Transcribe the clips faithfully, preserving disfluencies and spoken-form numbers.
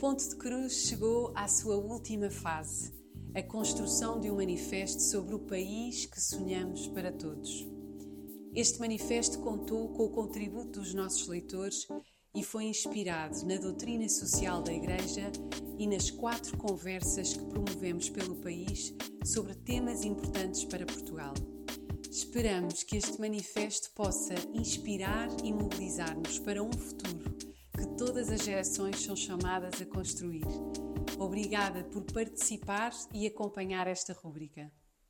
Ponte de Cruz chegou à sua última fase, a construção de um manifesto sobre o país que sonhamos para todos. Este manifesto contou com o contributo dos nossos leitores e foi inspirado na doutrina social da Igreja e nas quatro conversas que promovemos pelo país sobre temas importantes para Portugal. Esperamos que este manifesto possa inspirar e mobilizar-nos para um futuro que todas as gerações são chamadas a construir. Obrigada por participar e acompanhar esta rúbrica.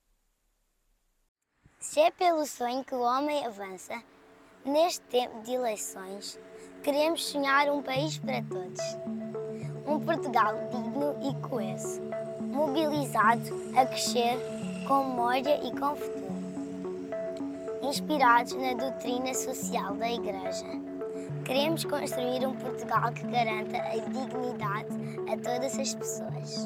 Se é pelo sonho que o homem avança, neste tempo de eleições, queremos sonhar um país para todos. Um Portugal digno e coeso, mobilizado a crescer com memória e com futuro. Inspirados na doutrina social da Igreja, queremos construir um Portugal que garanta a dignidade a todas as pessoas,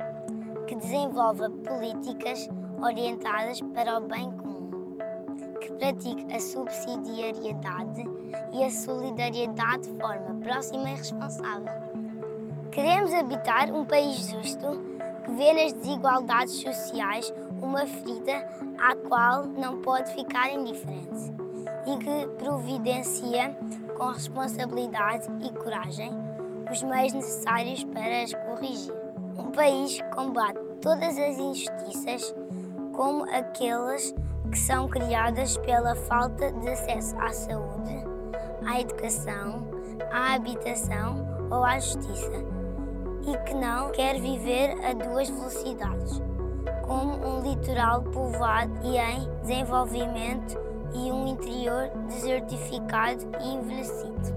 que desenvolva políticas orientadas para o bem comum, que pratique a subsidiariedade e a solidariedade de forma próxima e responsável. Queremos habitar um país justo que vê nas desigualdades sociais uma ferida à qual não pode ficar indiferente e que providencia com responsabilidade e coragem os meios necessários para as corrigir. Um país que combate todas as injustiças, como aquelas que são criadas pela falta de acesso à saúde, à educação, à habitação ou à justiça, e que não quer viver a duas velocidades, como um litoral povoado e em desenvolvimento e um interior desertificado e envelhecido.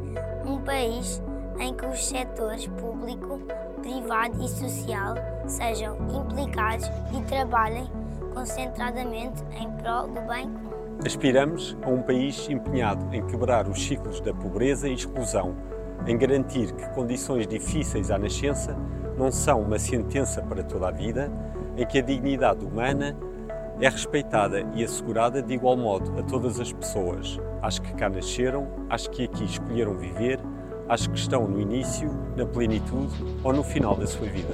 Um país em que os setores público, privado e social sejam implicados e trabalhem concentradamente em prol do bem comum. Aspiramos a um país empenhado em quebrar os ciclos da pobreza e exclusão, em garantir que condições difíceis à nascença não são uma sentença para toda a vida, em que a dignidade humana é respeitada e assegurada de igual modo a todas as pessoas, às que cá nasceram, às que aqui escolheram viver, às que estão no início, na plenitude ou no final da sua vida.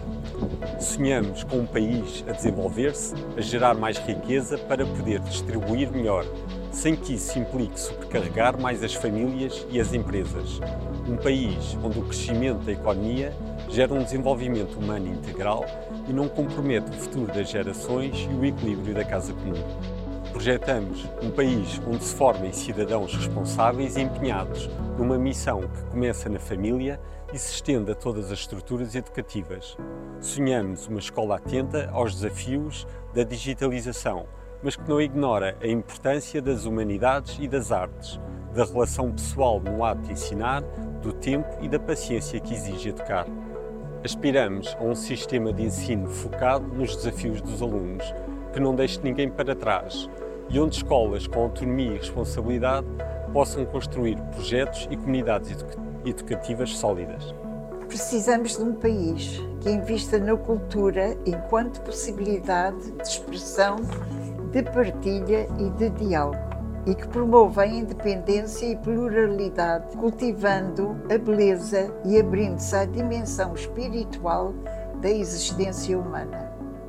Sonhamos com um país a desenvolver-se, a gerar mais riqueza para poder distribuir melhor, sem que isso implique sobrecarregar mais as famílias e as empresas. Um país onde o crescimento da economia gera um desenvolvimento humano integral e não compromete o futuro das gerações e o equilíbrio da casa comum. Projetamos um país onde se formem cidadãos responsáveis e empenhados numa missão que começa na família e se estende a todas as estruturas educativas. Sonhamos uma escola atenta aos desafios da digitalização, mas que não ignora a importância das humanidades e das artes, da relação pessoal no ato de ensinar, do tempo e da paciência que exige educar. Aspiramos a um sistema de ensino focado nos desafios dos alunos, que não deixe ninguém para trás, e onde escolas com autonomia e responsabilidade possam construir projetos e comunidades educa- educativas sólidas. Precisamos de um país que invista na cultura enquanto possibilidade de expressão, de partilha e de diálogo, e que promova a independência e pluralidade, cultivando a beleza e abrindo-se à dimensão espiritual da existência humana.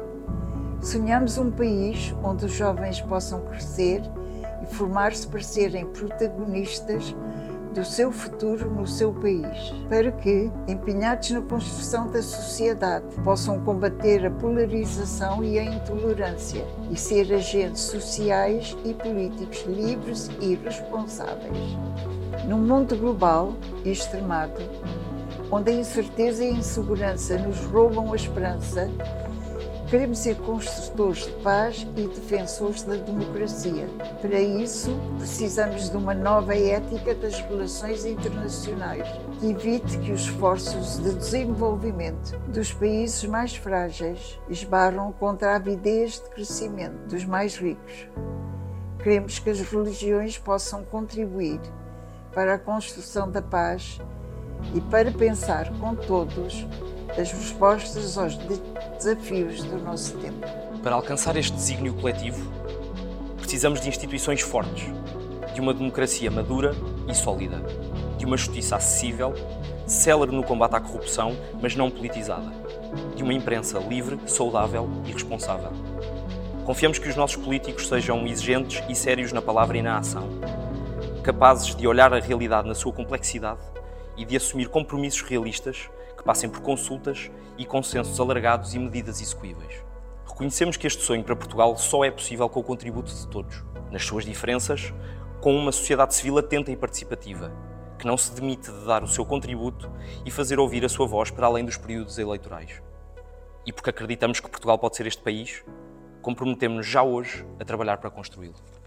Sonhamos um país onde os jovens possam crescer e formar-se para serem protagonistas do seu futuro no seu país, para que, empenhados na construção da sociedade, possam combater a polarização e a intolerância e ser agentes sociais e políticos livres e responsáveis. Num mundo global e extremado, onde a incerteza e a insegurança nos roubam a esperança, queremos ser construtores de paz e defensores da democracia. Para isso, precisamos de uma nova ética das relações internacionais, que evite que os esforços de desenvolvimento dos países mais frágeis esbarram contra a avidez de crescimento dos mais ricos. Queremos que as religiões possam contribuir para a construção da paz e para pensar com todos as respostas aos desafios do nosso tempo. Para alcançar este desígnio coletivo, precisamos de instituições fortes, de uma democracia madura e sólida, de de uma justiça acessível, célere no combate à corrupção, mas não politizada, de uma imprensa livre, saudável e responsável. Confiamos que os nossos políticos sejam exigentes e sérios na palavra e na ação, capazes de olhar a realidade na sua complexidade e de assumir compromissos realistas que passem por consultas e consensos alargados e medidas execuíveis. Reconhecemos que este sonho para Portugal só é possível com o contributo de todos, nas suas diferenças, com uma sociedade civil atenta e participativa, que não se demite de dar o seu contributo e fazer ouvir a sua voz para além dos períodos eleitorais. E porque acreditamos que Portugal pode ser este país, comprometemos-nos já hoje a trabalhar para construí-lo.